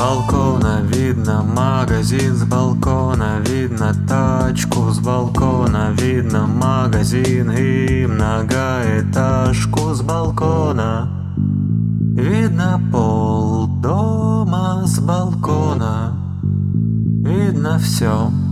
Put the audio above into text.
балкона видно магазин, с балкона видно тачку, с балкона видно магазин и многоэтажку, с балкона видно пол дома, с балкона видно все.